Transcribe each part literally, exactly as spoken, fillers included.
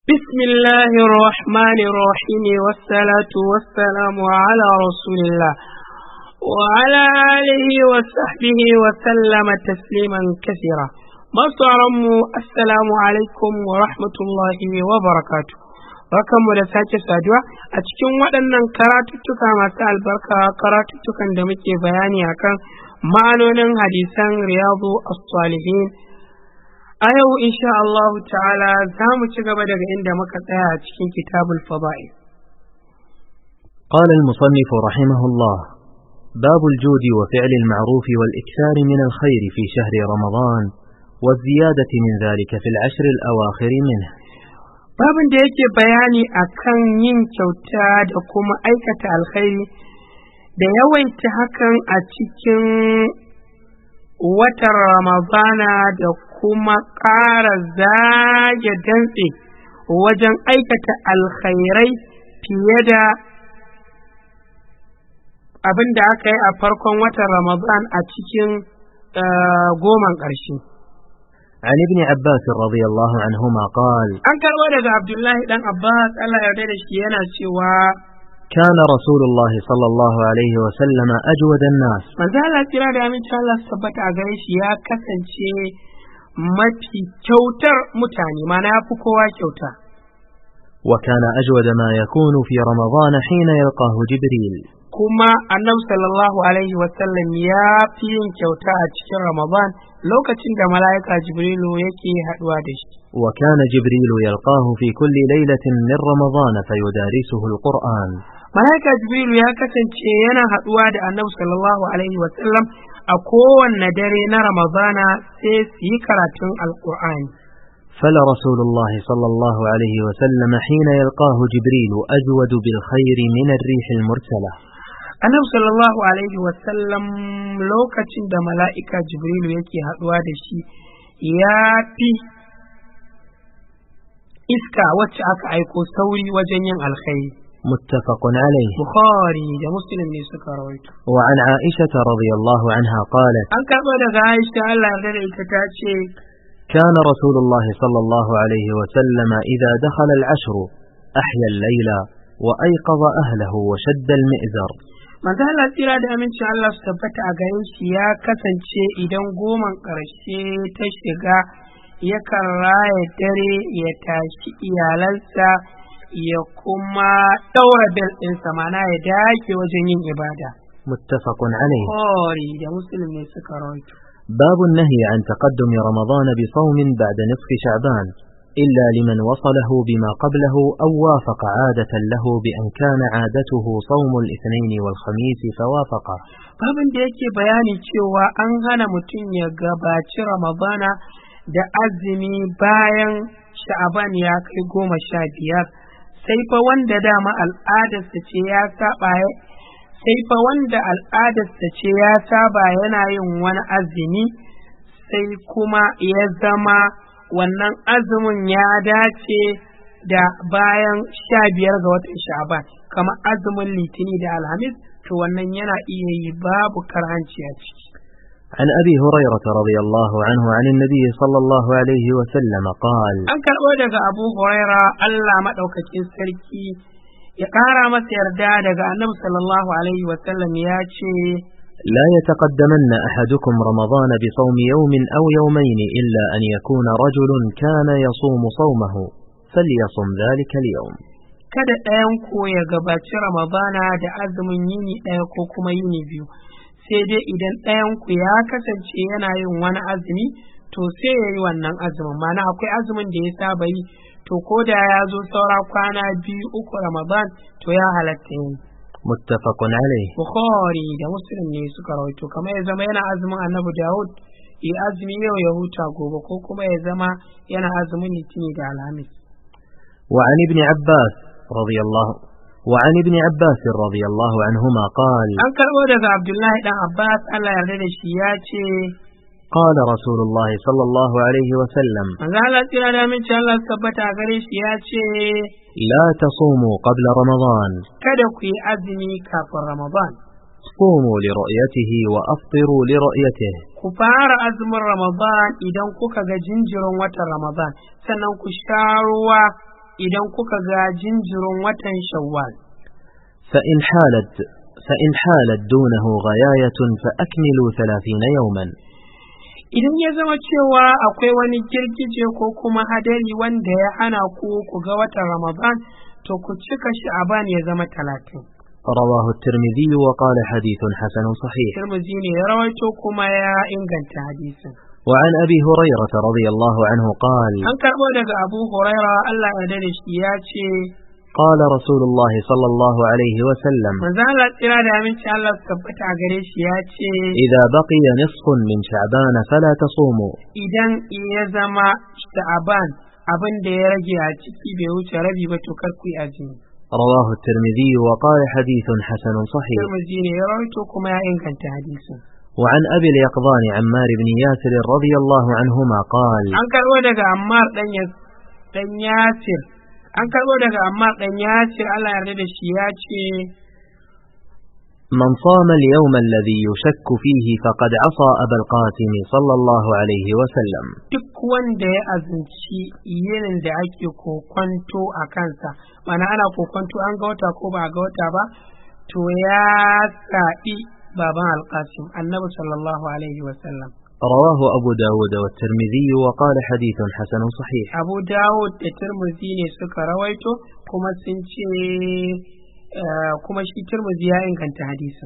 بسم الله الرحمن الرحيم والصلاة والسلام على رسول الله وعلى آله وصحبه وسلم تسليما كثيرا. masu assalamu alaikum wa rahmatullahi wa barakatuh. Barkanmu da sake saduwa a cikin waɗannan karatuttuka masu albarka, karatuttukan da muke bayani akan ma'anonin hadisan riyadu as-salihin. A yau insha Allah ta'ala za mu ci gaba daga inda muka tsaya a cikin kitabul fada'il. قال المصنف رحمه الله: باب الجود وفعل المعروف والإكثار من الخير في شهر رمضان والزيادة من ذلك في العشر الأواخر منه. babin da yake bayani akan yin kyauta da kuma aikata alkhairi da yawaita hakan a cikin watan Ramadana da kuma ƙara zage dantse wajen aikata alkhairai fiye da abin da aka yi a farkon watan Ramadan a cikin goman ƙarshe. عن ابن عباس رضي الله عنهما قال: an karɓo daga Abdullahi dan Abbas Allah ya yarda da shi yana cewa كان رسول الله صلى الله عليه وسلم أجود الناس. manzo Allah kira da aminci Allah tabbata a gare shi ya kasance mafi kyautar mutane, mana ya fi kowa kyauta. وكان أجود ما يكون في رمضان حين يلقاه جبريل. kuma annabi sallallahu alaihi wasallam ya fi yin kyauta a cikin Ramadan lokacin da mala'ika Jibrilu yake haɗuwa da shi. وكان جبريل يلقاه في كل ليلة من رمضان فيدارسه القرآن. mala'ika Jibrilu ya kasance yana haɗuwa da annabi sallallahu alaihi wasallam a kowanne dare na Ramadana sai su yi karatun Alƙur'ani. فلرسول الله صلى الله عليه وسلم حين يلقاه جبريل أجود بالخير من الريح المرسلة. annabi sallallahu alaihi wasallam lokacin da mala'ika Jibrilu yake haɗuwa da shi ya fi iska wacce aka aiko sauri wajen yin alkhairi. متفق عليه. Bukhari da Muslim ne suka rawaito. وعن عائشة رضي الله عنها قالت: an karɓo daga Aisha Allah ya yarda da ita ta ce كان رسول الله صلى الله عليه وسلم إذا دخل العشر أحيا الليل وأيقظ أهله وشد المئزر. manzo Allah tsira da amincin Allah su tabbata a gare shi ya kasance idan goman ƙarshe ta shiga yakan raya dare ya tashi iyalansa ya kuma ɗaura bel ɗinsa, mana ya dake wajen yin ibada. متفق عليه. Bukhari da Muslim ne suka rawaito. باب النهي عن تقدم رمضان بصوم بعد نصف شعبان إلا لمن وصله بما قبله أو وافق عادة له بأن كان عادته صوم الاثنين والخميس فوافقه. babin da yake bayani cewa an hana mutum ya gabaci Ramadana da azumi bayan Sha'aban ya kai goma sha biyar, sai fa wanda dama al'adarsa ce ya saba sai fa wanda al'adarsa ce ya saba yana yin wani azumi sai kuma ya zama wannan azumin ya dace da bayan sha biyar ga watan Sha'ban, kamar azumin Litini da Alhamis, to wannan yana iya yi babu karhanci a ciki. عن أبي هريرة رضي الله عنه عن النبي صلى الله عليه وسلم قال: an karɓo daga Abu Huraira Allah maɗaukakin sarki ya ƙara masa yarda daga Annabi sallallahu alaihi wasallam ya ce: لا يتقدمن أحدكم رمضان بصوم يوم أو يومين إلا أن يكون رجل كان يصوم صومه فليصم ذلك اليوم. kada ɗayan ku ya gabaci Ramadana da azumin yini ɗaya ko kuma yini biyu, sai dai idan ɗayan ku ya kasance yana yin wani azumi to sai ya yi wannan azumin, mana akwai azumin da ya saba yi to ko da ya zo saura kwana biyu uku Ramadan to ya halatta yin. متفق عليه. Bukhari da Muslim ne suka rawaito, kamar ya zama yana azumin Annabi Dawud ya azumi yau ya huta gobe, ko kuma ya zama yana azumin Litini da Alhamis. وعن ابن عباس رضي الله وعن ابن عباس رضي الله عنهما قال: an karɓo daga Abdullahi dan Abbas Allah ya yarda da shi ya ce قال رسول الله صلى الله عليه وسلم: manzo Allah tsira da aminci Allah tabbata gare shi ya ce لا تصوموا قبل رمضان. kada ku yi azumi kafin Ramadan. صوموا لرؤيته وأفطروا لرؤيته. ku fara azumin Ramadan idan kuka ga jinjirin watan Ramadan, sannan ku sha ruwa idan kuka ga jinjirin watan Shawwal. فإن حالت فإن حالت دونه غياية فأكملوا ثلاثين يوما. Idan ya zama cewa akwai wani girgije ko kuma hadari wanda ya hana ku ku ga watan Ramadan, to ku cika Sha'ban ya zama talatin. رواه الترمذي وقال حديث حسن صحيح. Tirmidhi ne ya rawaito kuma ya inganta hadisin. وعن أبي هريرة رضي الله عنه قال An karɓo daga Abu Huraira Allah ya yarda da shi ya ce, قال رسول الله صلى الله عليه وسلم manzo Allah tsira da aminci Allah su tabbata a gare shi ya ce, إذا بقي نصف من شعبان فلا تصوموا. idan ya zama Sha'ban abin da ya rage a ciki bai wuce rabi ba to kar ku yi azumi. رواه الترمذي وقال حديث حسن صحيح. Tirmidhi ne ya rawaito kuma ya inganta hadisin. وعن أبي اليقظان عمار بن ياسر رضي الله عنهما قال An karɓo daga Ammar dan dan Yasir an karɓo daga Ammar dan Yasir Allah ya yarda da shi ya ce, من صام اليوم الذي يشك فيه فقد عصى أبا القاسم صلى الله عليه وسلم. duk wanda ya azumci yinin da ake kokwanto a kansa, mana ana kokwanto an ga wata ko ba a ga wata ba, to ya saɓi baban alƙasim annabi sallallahu alaihi wasallam. رواه أبو داود والترمذي وقال حديث حسن صحيح. Abu Dawud da Tirmidhi ne suka rawaito kuma sun ce kuma shi Tirmidhi ya inganta hadisin.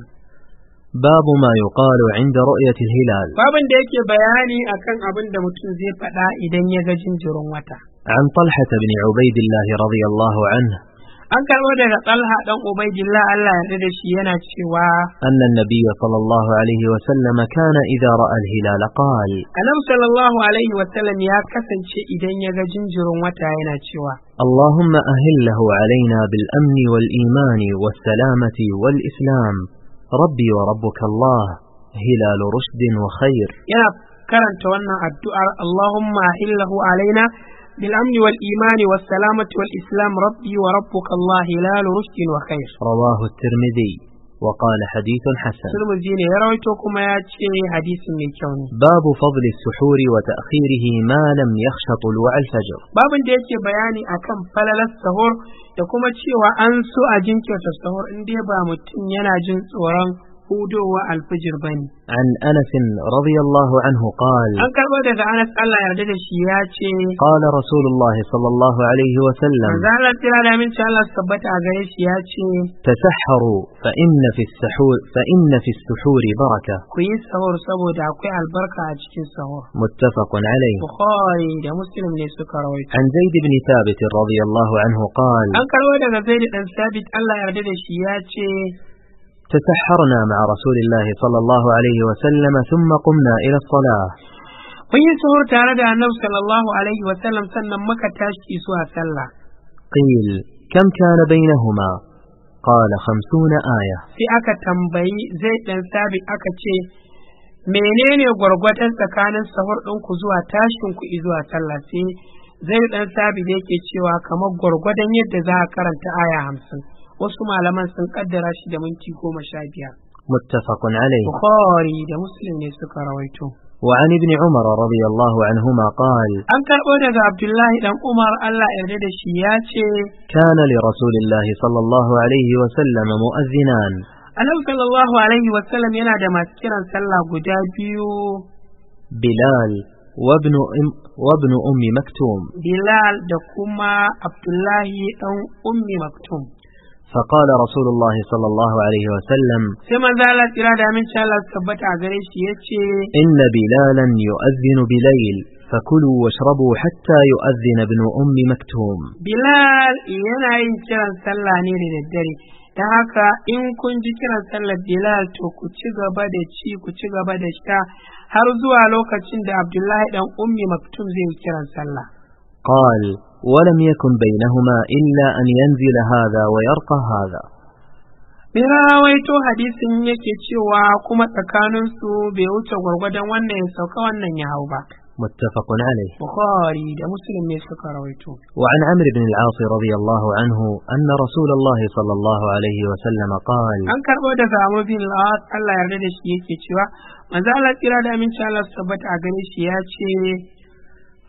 باب ما يقال عند رؤية الهلال. Babin da yake bayani akan abin da mutum zai faɗa idan ya ga jinjirin wata. عن طلحة بن عبيد الله رضي الله عنه An karɓo daga Talha dan Ubaidillah Allah ya yarda da shi yana cewa أن النبي صلى الله عليه وسلم كان إذا رأى الهلال قال Annabi sallallahu alaihi wa sallam ya kasance idan ya ga jinjirin wata yana cewa اللهم أهله علينا بالأمن والإيمان والسلامة والإسلام ربي وربك الله هلال رشد وخير. yana karanta wannan addu'ar Allahumma ahillahu alaina bil amni wal imani was salamati wal islam rabbi wa rabbuka Allah hilal rushd wa khair. رواه الترمذي وقال حديث حسن. Tirmidhi ne ya rawaito kuma ya ce hadisin mai kyau ne. باب فضل السحور وتأخيره ما لم يخش طلوع الفجر. Babin da yake bayani akan falalar sahur da kuma cewa an so a jinkirta sahur in dai ba mutum yana jin tsoron hudowa alfijir bane. عن أنس رضي الله عنه قال An karɓo daga Anas Allah yarda da shi ya ce قال رسول الله صلى الله عليه وسلم manzo Allah tira da min Allah su tabbata a gare shi ya ce تسحروا فإن في السحور فإن في السحور بركة. ku yi sahur saboda akwai albarka a cikin sahur. متفق عليه. Bukhari da Muslim ne suka rawaito. عن زيد بن ثابت رضي الله عنه قال An karɓo daga Zaid dan Sabit Allah yarda da shi ya ce تسحرنا مع رسول الله صلى الله عليه وسلم ثم قمنا إلى الصلاة. mun yi sahur tare da Annabi sallallahu alaihi wa sallam sannan muka tashi zuwa sallah. قيل كم كان بينهما؟ قال خمسون آية. Sai aka tambayi Zaid dan Sabit aka ce menene gwargwadon tsakanin sahur ɗinku zuwa tashin ku zuwa sallah? Sai Zaid dan Sabit yake cewa kamar gwargwadon yadda za a karanta aya hamsin. Wasu malaman sun kaddara shi da minti goma sha biyar. متفق عليه. Bukhari da Muslim ne suka rawaito. وعن ابن عمر رضي الله عنهما قال An karɓo daga Abdullahi dan Umar Allah yarda da shi ya ce كان لرسول الله صلى الله عليه وسلم مؤذنان. Annabi sallallahu alaihi wa sallam yana da masu kiran sallah guda biyu, بلال وابن أم وابن أم مكتوم. Bilal da kuma Abdullahi dan Ummi Maktum. فقال رسول الله صلى الله عليه وسلم Sai manzo Allah tsira da aminci Allah su tabbata a gare shi yace إن بلالا يؤذن بليل فكلوا واشربوا حتى يؤذن ابن أم مكتوم. Bilal yana yin kiran sallah ne da daddare. Dan haka in kun ji kiran sallar Bilal to ku ci gaba da ci ku ci gaba da sha har zuwa lokacin da Abdullahi dan Ummi Maktum zai yi kiran sallah. قال ولم يكن بينهما إلا أن ينزل هذا ويرقى هذا. Mai rawaito hadisin yake cewa kuma tsakaninsu bai wuce gwargwadon wannan ya sauka wannan ya hau ba. متفق عليه. Bukhari da Muslim ne suka rawaito. وعن عمرو بن العاص رضي الله عنه أن رسول الله صلى الله عليه وسلم قال An karɓo daga Amr bin al-As Allah ya yarda da shi yake cewa manzo Allah tsira da aminci Allah su tabbata a gare shi ya ce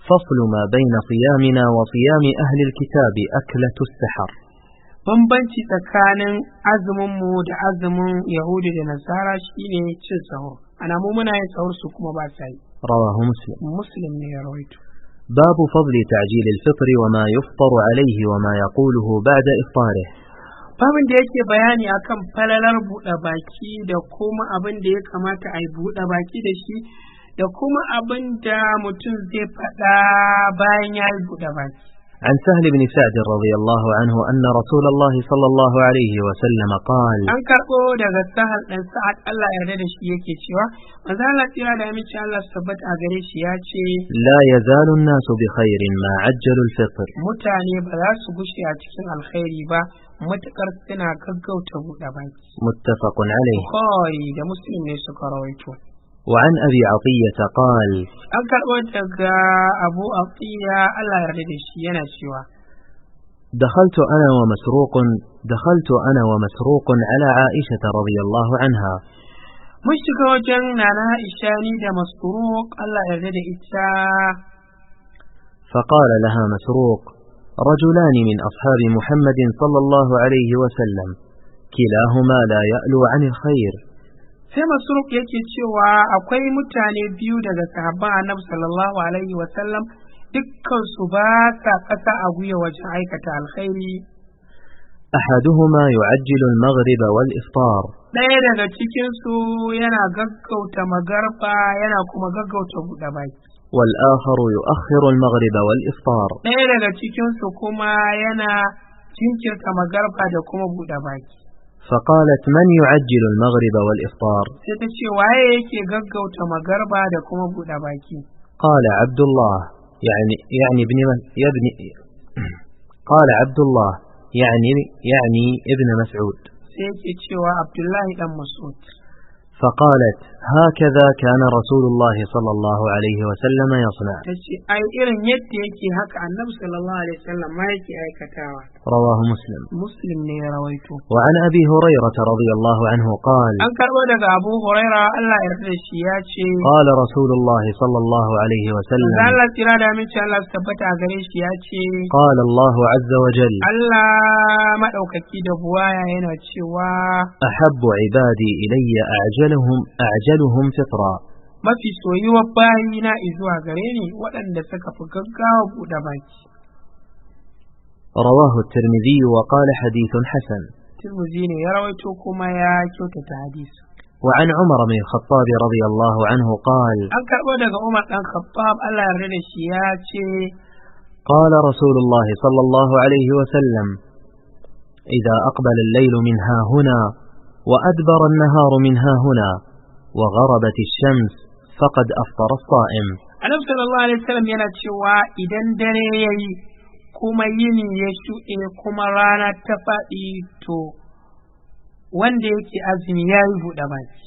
فصل ما بين صيامنا وصيام أهل الكتاب أكلة السحر. bambanci tsakanin azumin mu da azumin Yahudi da Nasara shine cin sahur. Ana mu muna yin sahur su kuma ba sa yi. رواه مسلم. Muslim ne ya rawaito. باب فضل تعجيل الفطر وما يفطر عليه وما يقوله بعد إفطاره. Babin da yake bayani akan falalar buɗe baki da kuma abin da ya kamata a yi buɗe baki da shi da kuma abin da mutum zai faɗa bayan ya yi buɗe baki. عن سهل بن سعد رضي الله عنه أن رسول الله صلى الله عليه وسلم قال: an karɓo daga Sahal ɗan Sa'ad Allah yarda da shi yake cewa manzo Allah tsira da aminci Allah su tabbata a gare shi ya ce لا يزال الناس بخير ما عجلوا الفطر. mutane ba za su gushe a cikin alkhairi ba matukar suna gaggauta buɗe baki. متفق عليه. Bukhari da Muslim ne suka rawaito. وعن أبي عطية قال: an karɓo daga Abu Atiya Allah yarda da shi yana cewa دخلت أنا ومسروق دخلت أنا ومسروق على عائشة رضي الله عنها mun shiga wajen Nana Aisha ni da Masruq Allah yarda da ita فقال لها مسروق: رجلان من أصحاب محمد صلى الله عليه وسلم كلاهما لا يألو عن الخير. sai Masruq yake cewa akwai mutane biyu daga sahabban Annabi sallallahu alaihi wa sallam dukkan su ba sa kasa a guya wajen aikata alkhairi. أحدهما يعجل المغرب والإفطار. ɗaya daga cikin su yana gaggauta magarba yana kuma gaggauta buɗe baki. والآخر يؤخر المغرب والإفطار. ɗaya daga cikin su kuma yana jinkirta magarba da kuma buɗe baki. فقالت: من يعجل المغرب والإفطار؟ sai ta ce waye yake gaggauta magarba da kuma buɗe baki? قال: عبد الله يعني يعني ابن ابن قال عبد الله يعني يعني ابن مسعود. sai yake cewa Abdullahi dan Mas'ud. فقالت: هكذا كان رسول الله صلى الله عليه وسلم يصنع. tace ai irin yadda yake haka Annabi sallallahu alaihi wasallam ma yake aikatawa. رواه مسلم. Muslim ne ya rawaito. وعن أبي هريرة رضي الله عنه قال: an karbo daga Abu Huraira Allah ya yarda da shi ya ce قال رسول الله صلى الله عليه وسلم: da Allah tsira da aminci Allah su tabbata a gare shi ya ce قال الله عز وجل: Allah madaukaki da buwaya yana cewa أحب عبادي إلي أعجلهم أعجلهم فطرا. mafi soyuwar bayina izuwa gare ni waɗanda suka fi gaggawa buɗe baki. رواه الترمذي وقال حديث حسن. Tirmidhi ne ya rawaito kuma ya kyautata hadisi. وعن عمر بن الخطاب رضي الله عنه قال: an karɓo daga Umar ɗan Khattab Allah ya yarda da shi ya ce قال رسول الله صلى الله عليه وسلم: إذا أقبل الليل من ها هنا وأدبر النهار من ها هنا وغربت الشمس فقد أفطر الصائم. Annabi sallallahu alaihi wasallam yana cewa idan dare yayi kuma yini ya shuɗe kuma rana ta faɗi to wanda yake azumi ya yi buɗe baki.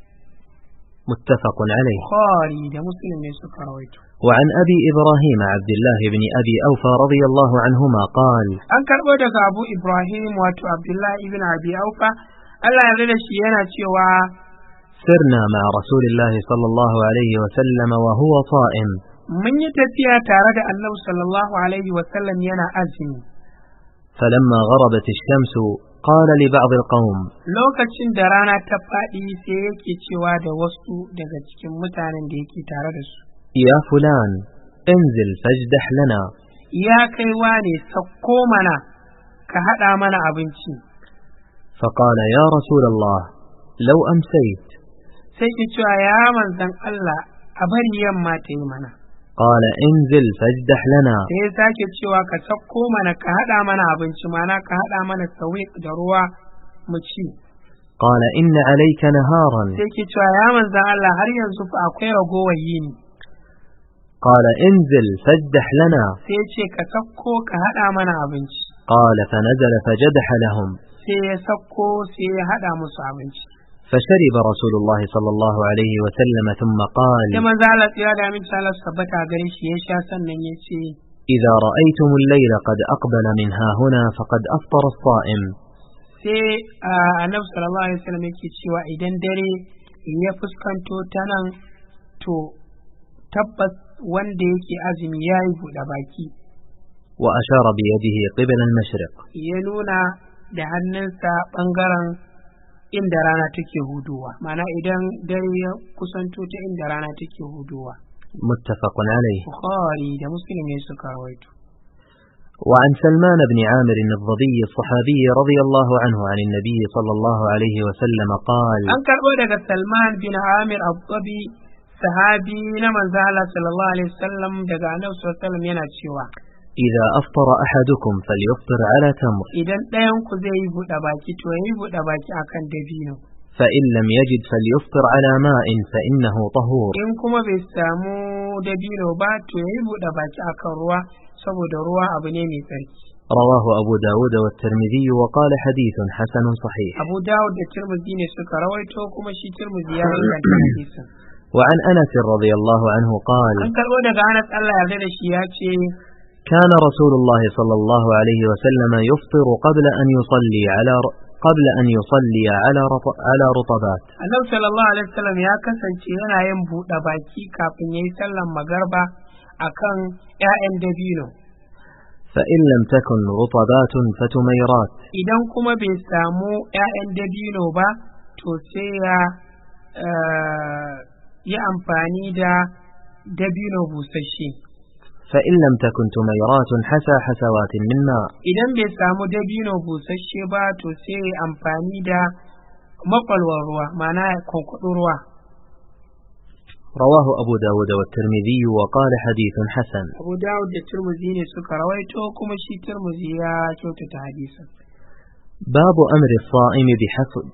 متفق عليه. Bukhari da Muslim ne suka rawaito. وعن أبي إبراهيم عبد الله بن أبي أوفى رضي الله عنهما قال: an karɓo daga Abu Ibrahim wato Abdullahi ibn Abi Aufa Allah ya da shi yana cewa سرنا مع رسول الله صلى الله عليه وسلم وهو صائم mun yi tafiya tare da Annabi sallallahu alaihi wa sallam yana azumi. فلما غربت الشمس قال لبعض القوم: lokacin da rana ta faɗi sai yake cewa da wasu daga cikin mutanen da yake tare da su يا فلان انزل فاجدح لنا. ya kai wane sakko mana ka haɗa mana abinci. فقال: يا رسول الله لو أمسيت. sai ki cewa ya manzon Allah a bari yamma ta yi mana. قال: انزل فاجدح لنا. sai ya sake cewa ka sakko mana ka haɗa mana abinci mana ka haɗa mana sawiq da ruwa mu ci. قال: إن عليك نهارا. sai ki cewa ya manzon Allah har yanzu fa akwai ragowar yini. قال: انزل فاجدح لنا. sai ya ce ka sakko ka haɗa mana abinci. قال: فنزل فجدح لهم. sai ya sakko sai ya haɗa musu abinci. فشرب رسول الله صلى الله عليه وسلم ثم قال: sai manzo Allah tsira da aminci Allah tabbata gare shi ya sha sannan ya ce إذا رأيتم الليل قد أقبل من ها هنا فقد أفطر الصائم. sai annabi sallallahu alaihi wasallam yake cewa idan dare ya fuskanto ta nan to tabbas wanda yake azumi yayi buɗe baki. وأشار بيده قبل المشرق. Ya nuna da hannunsa ɓangaren inda rana take hudowa, mana idan dare ya kusanto ta inda rana take hudowa. متفق عليه. Bukhari da Muslim ne suka rawaito. وعن سلمان بن عامر الضبي الصحابي رضي الله عنه عن النبي صلى الله عليه وسلم قال: An karɓo daga Salman bin Amir al-Dhabi, sahabi na manzo Allah sallallahu alaihi wasallam, daga Annabi sallallahu alaihi wasallam yana cewa: إذا أفطر أحدكم فليفطر على تمر. Idan ɗayan ku zai yi buɗe baki to yayi buɗe baki akan dabino. فإن لم يجد فليفطر على ماء فإنه طهور. In kuma bai samu dabino ba to yayi buɗe baki akan ruwa, saboda ruwa abu ne mai tsarki. رواه أبو داود والترمذي وقال حديث حسن صحيح. Abu Dawud da Tirmidhi ne suka rawaito, kuma shi Tirmidhi ya inganta hadisin. وعن أنس رضي الله عنه قال: An karɓo daga Anas Allah ya yarda da shi ya ce: كان رسول الله صلى الله عليه وسلم يفطر قبل أن يصلي على قبل أن يصلي على على رطبات. Annabi sallallahu alaihi wasallam ya kasance yana yin buɗe baki kafin yayi sallar magarba akan ƴaƴan dabino. فإن لم تكن رطبات فتميرات. Idan kuma bai samu ƴaƴan dabino ba to sai ya yi amfani da dabino busasshe. فإن لم تكن تميرات حسى حسوات من ماء. Idan bai samu dabino busasshe ba to sai ya amfani da makwalwar ruwa, ma'ana kwankwadon ruwa. رواه أبو داود والترمذي وقال حديث حسن. Abu Dawud da Tirmidhi ne suka rawaito, kuma shi Tirmidhi ya kyautata hadisin. باب أمر الصائم بحفظ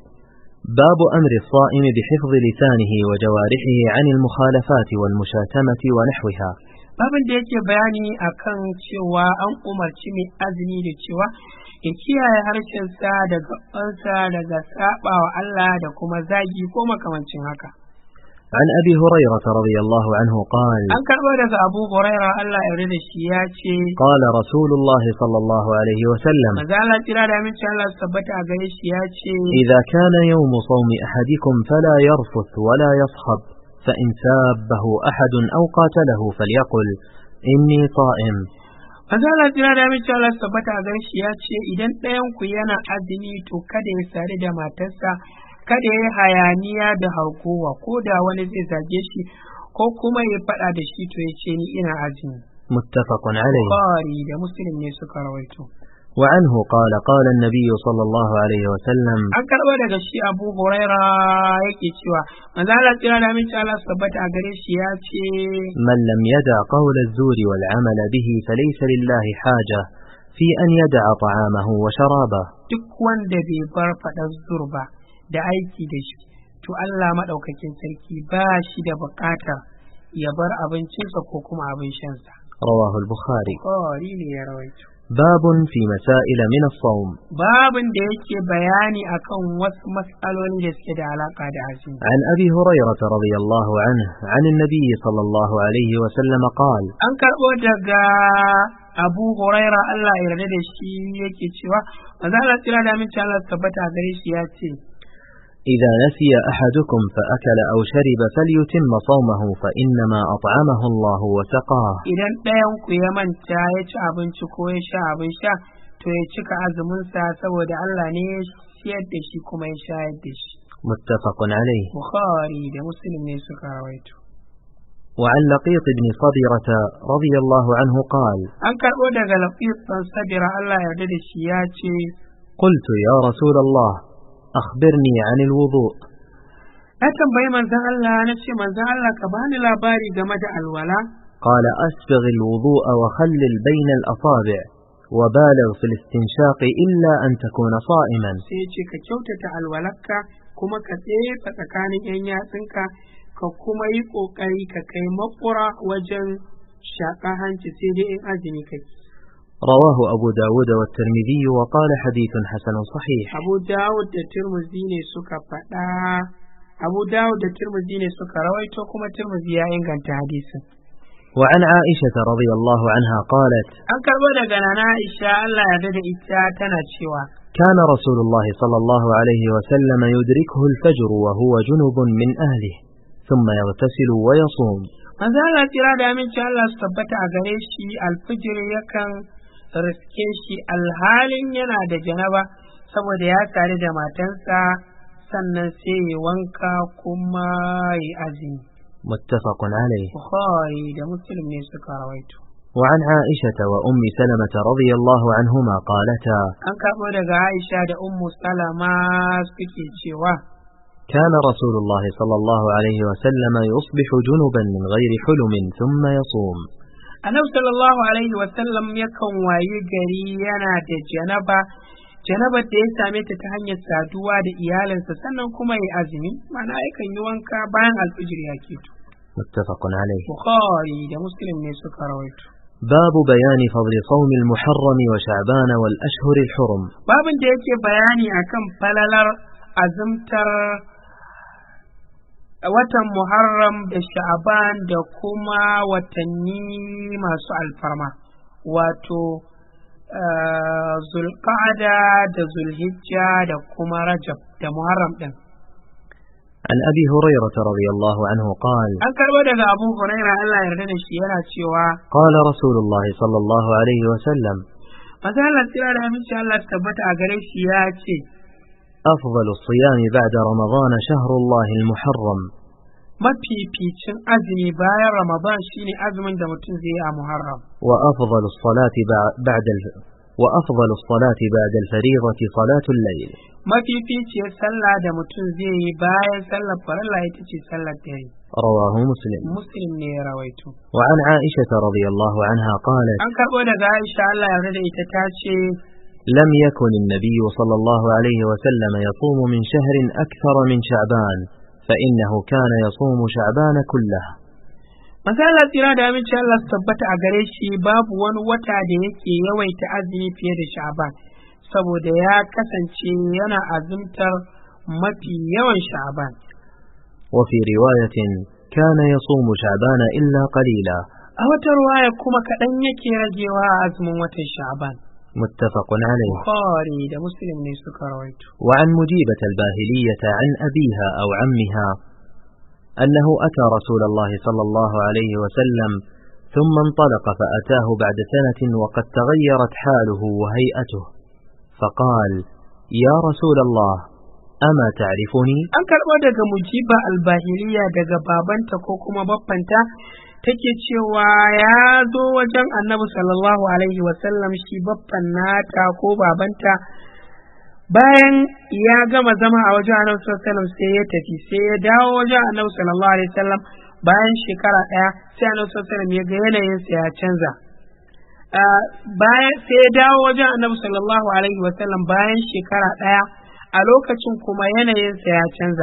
باب أمر الصائم بحفظ لسانه وجوارحه عن المخالفات والمشاتمة ونحوها. Babin da yake bayani akan cewa an umarci mai azumi da cewa ya kiyaye harshensa da gabansa daga saba wa Allah da kuma zagi ko makamancin haka. عن أبي هريرة رضي الله عنه قال: An karɓo daga Abu Huraira Allah ya yarda da shi ya ce: قال رسول الله صلى الله عليه وسلم: Manzo Allah tira da aminci Allah su tabbata a gare shi ya ce: إذا كان يوم صوم أحدكم فلا يرفث ولا يصخب فإن سابه أحد أو قاتله فليقل إني صائم. Manzo Allah tira da aminci Allah su tabbata a gare shi ya ce, idan ɗayan ku yana azumi to kada ya sare da matarsa, kada ya yi hayaniya da harkowa, ko da wani zai zage shi ko kuma ya faɗa da shi to ya ce ni ina azumi. متفق عليه. Bukhari da Muslim ne suka rawaito. وعنه قال: قال النبي صلى الله عليه وسلم: An karɓo daga shi Abu Huraira yake cewa manzo Allah tsira da aminci Allah su tabbata a gare shi ya ce: من لم يدع قول الزور والعمل به فليس لله حاجة في أن يدع طعامه وشرابه. duk wanda bai bar faɗar zur ba da aiki da shi to Allah maɗaukakin sarki ba shi da buƙatar ya bar abincinsa ko kuma abin shansa. رواه البخاري. Bukhari ne ya rawaito. باب في مسائل من الصوم. Babin da yake bayani akan wasu mas'aloli da suke da alaka da azumi. عن أبي هريرة رضي الله عنه عن النبي صلى الله عليه وسلم قال: An karɓo daga Abu Huraira Allah ya yarda da shi yake cewa manzo Allah tsira da aminci Allah tabbata a gare shi ya ce: إذا نسي أحدكم فأكل أو شرب فليتم صومه فإنما أطعمه الله وسقاه. Idan ɗayan ku ya manta ya ci abinci ko ya sha abin sha to ya cika azuminsa, saboda Allah ne ya ciyar da shi kuma ya shayar da shi. متفق عليه. Bukhari da Muslim ne suka rawaito. وعن لقيط بن صبرة رضي الله عنه قال: An karɓo daga Laqit ɗan Sabira Allah ya yarda da shi ya ce: قلت يا رسول الله أخبرني عن الوضوء. Na tambayi manzon Allah, na ce manzon Allah ka bani labari game da alwala. قال: أسبغ الوضوء وخلل بين الأصابع وبالغ في الاستنشاق إلا أن تكون صائما. Sai ce ka kyautata alwalarka kuma ka tsefa tsakanin yan yatsunka, ka kuma yi ƙoƙari ka kai makura wajen shaƙa hanci, sai dai in azumi kake. رواه أبو داود والترمذي وقال حديث حسن صحيح. Abu Dawud da Tirmidhi ne suka faɗa Abu Dawud da Tirmidhi ne suka rawaito, kuma Tirmidhi ya inganta hadisin. وعن عائشة رضي الله عنها قالت: An karɓo daga Nana Aisha Allah ya yarda da ita tana cewa كان رسول الله صلى الله عليه وسلم يدركه الفجر وهو جنب من أهله ثم يغتسل ويصوم. manzo Allah tsira da aminci Allah su tabbata a gare shi alfijir yakan riske shi alhalin yana da janaba saboda ya tare da matansa sannan sai ya wanka kuma ya azumi. متفق عليه. Bukhari da Muslim ne suka rawaito. وعن عائشة وأم سلمة رضي الله عنهما قالتا: an karɓo daga Aisha da Ummu Salama suke cewa كان رسول الله صلى الله عليه وسلم يصبح جنبا من غير حلم ثم يصوم. Annabi sallallahu alaihi wa sallam yakan wayi gari yana da janaba janabar da ya same ta ta hanyar saduwa da iyalinsa sannan kuma ya azumi ma'ana yakan yi wanka bayan alfijir ya keto. متفق عليه. Bukhari da Muslim ne suka rawaito. باب بيان فضل صوم المحرم وشعبان والأشهر الحرم. babin da yake bayani akan falalar azumtar watan Muharram da Sha'ban da kuma watanni masu alfarma wato Zulqa'ada da Zulhijja da kuma Rajab da Muharram din. عن أبي هريرة رضي الله عنه قال: an karɓo daga Abu Hurairah Allah ya yarda da shi yana cewa قال رسول الله صلى الله عليه وسلم: manzo Allah tsira da aminci Allah su tabbata a gare shi ya ce أفضل الصيام بعد رمضان شهر الله المحرم. mafificin azumi bayan Ramadan shine azumin da mutum zai yi a Muharram. وأفضل الصلاة بعد ال... وأفضل الصلاة بعد الفريضة صلاة الليل. mafificiyar sallah da mutum zai yi bayan sallar farilla ita ce sallar dare. رواه مسلم. Muslim ne ya rawaito. وعن عائشة رضي الله عنها قالت: an karɓo daga Aisha Allah ya yarda da ita ta ce لم يكن النبي صلى الله عليه وسلم يصوم من شهر أكثر من شعبان فإنه كان يصوم شعبان كله. manzo Allah tsira da aminci Allah su tabbata a gare shi babu wani wata da yake yawaita azumi fiye da Sha'ban saboda ya kasance yana azumtar mafi yawan Sha'ban. وفي رواية كان يصوم شعبان إلا قليلا. a wata ruwaya kuma kaɗan yake ragewa a azumin watan Sha'ban. متفق عليه. Bukhari da Muslim ne suka rawaito. وعن مجيبة الباهلية عن أبيها أو عمها أنه أتى رسول الله صلى الله عليه وسلم ثم انطلق فأتاه بعد سنة وقد تغيرت حاله وهيئته فقال: يا رسول الله أما تعرفني؟ an karɓo daga Mujiba albahiliya daga babanta ko kuma baffanta take cewa ya zo wajen Annabi sallallahu alaihi wasallam shi baffan nata ko babanta bayan ya gama zama a wajen Annabi sallallahu alaihi wasallam sai ya tafi sai ya dawo wajen Annabi sallallahu alaihi wasallam bayan shekara ɗaya sai Annabi sallallahu alaihi wasallam ya ga yanayinsa ya canza. bayan sai ya dawo wajen Annabi sallallahu alaihi wasallam bayan shekara ɗaya a lokacin kuma yanayinsa ya canza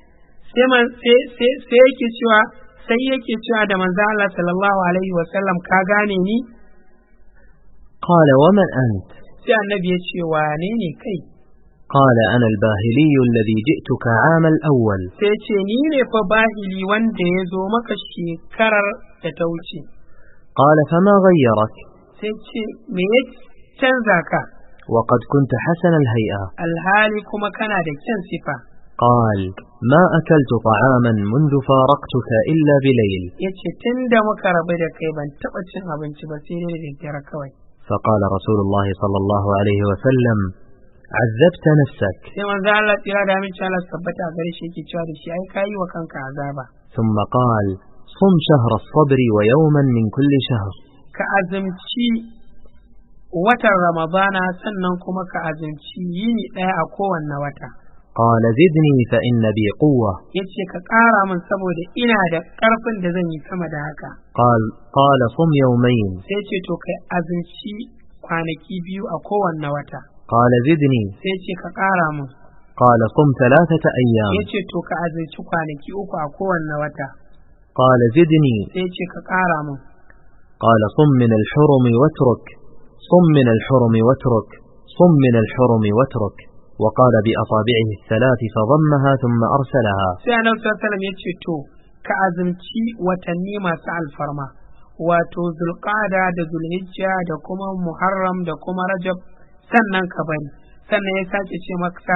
sai yake cewa sai yake cewa da manzo Allah sallallahu alaihi wasallam ka gane ni? قال: ومن أنت؟ sai annabi ya ce wane ne kai? قال: أنا الباهلي الذي جئتك عام الأول. sai ce ni ne fa bahili wanda ya zo maka shekarar da ta wuce. قال: فما غيرك؟ sai ce me ya canza ka? وقد كنت حسن الهيئة. alhali kuma kana da kyan sifa. قال: ما أكلت طعاما منذ فارقتك إلا بليل. yace tunda muka rabu da kai ban taɓa cin abinci ba sai dai da daddare kawai. فقال رسول الله صلى الله عليه وسلم: عذبت نفسك. sai manzo Allah tsira da aminci Allah tabbata a gare shi yake cewa da shi ai kai wa kanka azaba. ثم قال: صم شهر الصبر ويوما من كل شهر. ka azumci watan Ramadana sannan kuma ka azumci yini ɗaya a kowanne wata. قال: زدني فإن بي قوة. yace ka ƙara min saboda ina da ƙarfin da zan yi sama da haka. قال قال صم يومين. sai ce to kai azumci kwanaki biyu a kowanne wata. قال: زدني. sai ce ka ƙara min. قال: صم ثلاثة أيام. yace to ka azumci kwanaki uku a kowanne wata. قال: زدني. sai ce ka ƙara min. قال: صم من الحرم واترك صم من الحرم واترك صم من الحرم واترك وقال بأصابعه الثلاث فضمها ثم أرسلها. sai Annabi sallallahu alaihi wasallam yace to ka azumci watanni masu alfarma wato Zulqa'da da Zulhijja da kuma Muharram da kuma Rajab sannan ka bari sannan ya sake ce maka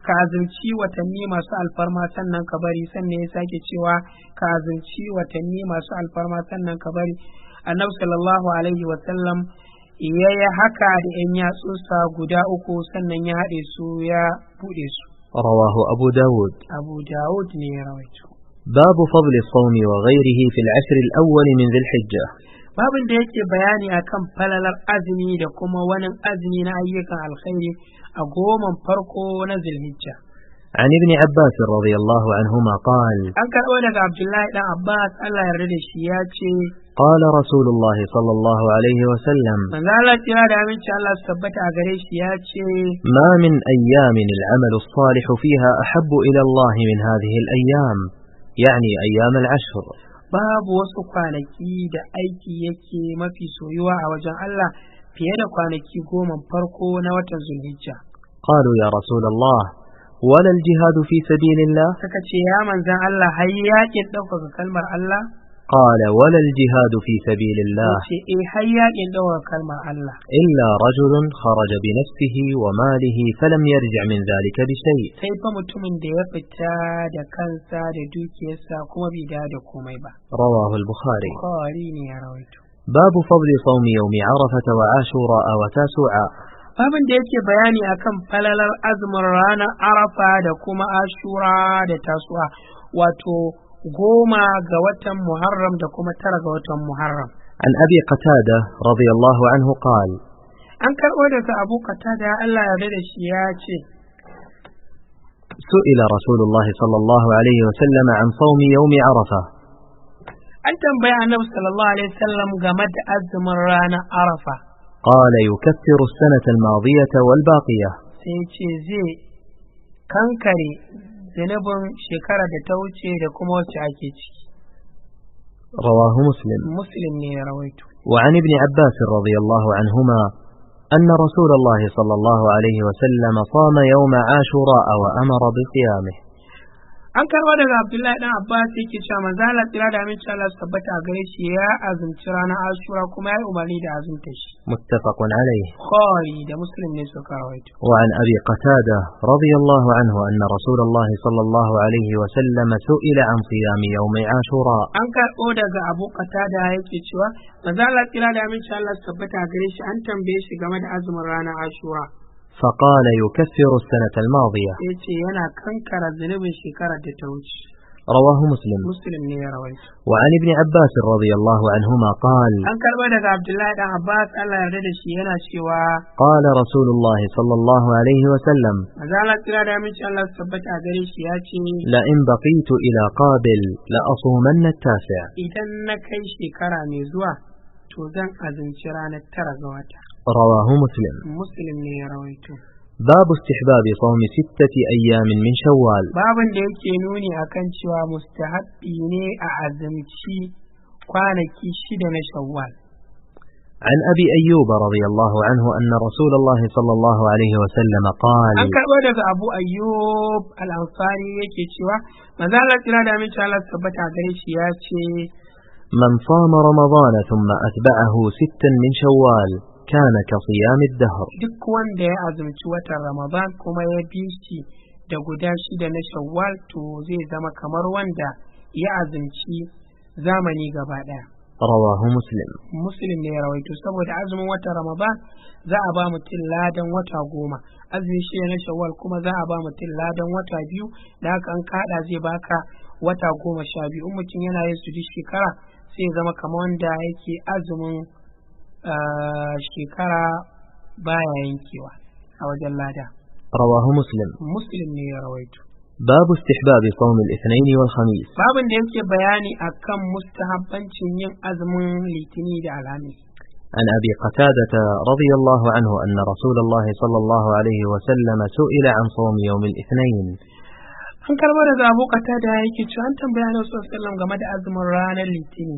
ka azumci watanni masu alfarma sannan ka bari, sannan ya sake cewa ka azumci watanni masu alfarma sannan ka bari. Annabi sallallahu alaihi wa sallam ya yi haka da ‘yan yatsunsa guda uku sannan ya haɗe su ya buɗe su. رواه أبو داود. Abu Dawud ne ya rawaito. باب فضل الصوم وغيره في العشر الأول من ذي الحجة. Babin da yake bayani akan falalar azumi da kuma wani azumi na ayyukan alkhairi a goman farko na Zulhijja. عن ابن عباس رضي الله عنهما قال: An karɓo daga Abdullahi dan Abbas Allah ya yarda da shi ya ce, قال رسول الله صلى الله عليه وسلم: manzo Allah tira da aminci Allah su tabbata a gare shi ya ce, ما من أيام العمل الصالح فيها أحب إلى الله من هذه الأيام، يعني أيام العشر. babu wasu kwanaki da aiki yake mafi soyuwa a wajen Allah fiye da kwanaki goma farko na watan Zulhijja. قالوا يا رسول الله ولا الجهاد في سبيل الله؟ Suka ce ya manzon Allah har yaƙin ɗaukaka kalmar Allah? قال ولا الجهاد في سبيل الله Ce eh har yaƙin ɗaukaka kalmar Allah. إلا رجل خرج بنفسه وماله فلم يرجع من ذلك بشيء. Sai fa mutumin da ya fita da kansa da dukiyarsa kuma bai dawo da komai ba. رواه البخاري. Bukhari ne ya rawaito. باب فضل صوم يوم عرفة وعاشوراء وتاسوعاء. Babin da yake bayani akan falalar azumin ranar Arafa da kuma Ashura da Tasu'a, wato goma ga watan Muharram da kuma tara ga watan Muharram. عن أبي قتادة رضي الله عنه قال: An karɓo daga Abu Qatada Allah ya yarda da shi ya ce, سئل رسول الله صلى الله عليه وسلم عن صوم يوم عرفة an tambaya Annabi sallallahu alaihi wasallam game da azumin ranar Arafa. قال: يكفر السنة الماضية والباقية. Sai ce zai kankare zunubin shekara da ta wuce da kuma wacce ake ciki. رواه مسلم. Muslim ne ya rawaito. وعن ابن عباس رضي الله عنهما أن رسول الله صلى الله عليه وسلم صام يوم عاشوراء وأمر بصيامه. An karɓo daga Abdullahi dan Abbas yake cewa manzo Allah tsira da aminci Allah su tabbata a gare shi ya azumci ranar Ashura kuma ya yi umarni da azumta shi. متفق عليه. Bukhari da Muslim ne suka rawaito. وعن أبي قتادة رضي الله عنه أن رسول الله صلى الله عليه وسلم سئل عن صيام يوم عاشوراء. An karɓo daga Abu Qatada yake cewa manzo Allah tsira da aminci Allah su tabbata a gare shi an tambaye shi game da azumin ranar Ashura. فقال: يكفر السنة الماضية. Yace yana kankara zunubin shekarar da ta wuce. رواه مسلم. Muslim ne ya rawaito. وعن ابن عباس رضي الله عنهما قال: An karɓo daga Abdullahi dan Abbas Allah ya yarda da shi yana cewa قال رسول الله صلى الله عليه وسلم: manzo Allah tsira da aminci Allah su tabbata a gare shi ya ce لئن بقيت إلى قابل لأصومن التاسع. idan na kai shekara mai zuwa to zan azumci ranar tara ga wata. رواه مسلم. Muslim ne ya rawaito. باب استحباب صوم ستة أيام من شوال. Babin da yake nuni akan cewa mustahabbi ne a azumci kwanaki shida na Shawwal. عن أبي أيوب رضي الله عنه أن رسول الله صلى الله عليه وسلم قال: An karɓo daga Abu Ayyub al-Ansari yake cewa manzo Allah tsira da aminci Allah su tabbata a gare shi ya ce من صام رمضان ثم أتبعه ستا من شوال كان كصيام الدهر. duk wanda ya azumci watan Ramadan kuma ya bi shi da guda shida na Shawwal to zai zama kamar wanda ya azumci zamani gaba ɗaya. رواه مسلم. Muslim ne ya rawaito saboda azumin watan Ramadan za a ba mutum ladan wata goma, azumin shida na Shawwal kuma za a ba mutum ladan wata biyu, da haka an kada zai baka wata goma sha biyu. In mutum yana yin su duk shekara sai ya zama kamar wanda yake azumin ah, shekara baya yankewa a wajen lada. رواه مسلم. Muslim ne ya rawaito. باب استحباب صوم الاثنين والخميس. Babin da yake bayani akan mustahabbancin yin azumin Litini da Alhamis. عن أبي قتادة رضي الله عنه أن رسول الله صلى الله عليه وسلم سئل عن صوم يوم الاثنين. An karɓo daga Abu Qatada yake cewa an tambaya Annabi sallallahu alaihi wasallam game da azumin ranar Litini.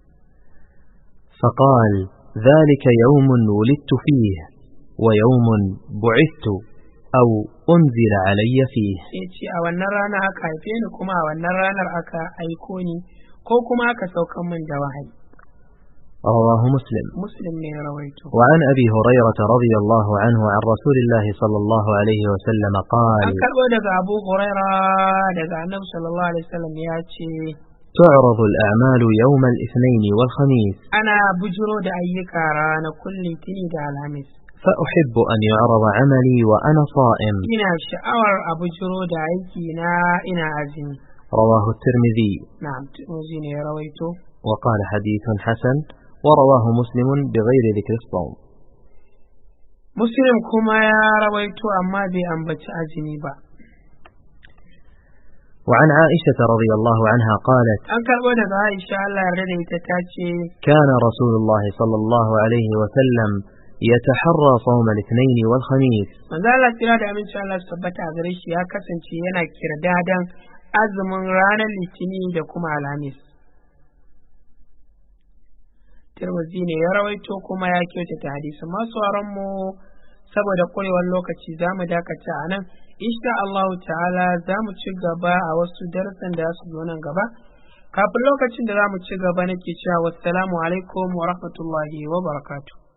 فقال: ذلك يوم ولدت فيه ويوم بعثت أو أنزل علي فيه. Sai ce a wannan rana aka haife ni kuma a wannan ranar aka aiko ni ko kuma aka saukan min da wahayi. رواه مسلم. مسلم ne ya rawaito. وعن أبي هريرة رضي الله عنه عن رسول الله صلى الله عليه وسلم قال: an karɓo daga Abu Huraira daga Annabi sallallahu alaihi wasallam ya ce, تعرض الأعمال يوم الاثنين والخميس ana bujiro da ayyuka ranakun Litini da Alhamis. فأحب أن يعرض عملي وأنا صائم. ina sha'awar a bujiro da aiki na ina azumi. رواه الترمذي. na'am, Tirmidhi ne ya rawaito. وقال حديث حسن. ورواه مسلم بغير ذكر الصوم. Muslim kuma ya rawaito amma bai ambaci azumi ba. وعن عائشة رضي الله عنها قالت: an karɓo daga Aisha Allah yarda da ita ta ce, كان رسول الله صلى الله عليه وسلم يتحرى صوم الاثنين والخميس. manzo Allah tsira da aminci Allah su tabbata a gare shi ya kasance yana kirdadan azumin ranar Litini da kuma Alhamis. Tirmidhi ne ya rawaito kuma ya kyautata hadisi. Masu mu saboda kurewar lokaci za mu dakata a nan. Insha Allah ta'ala za mu ci gaba a wasu darasan da su zo nan gaba. Kafin lokacin da za mu ci gaba nake cewa wassalamu alaikum wa rahmatullahi wa barakatuh.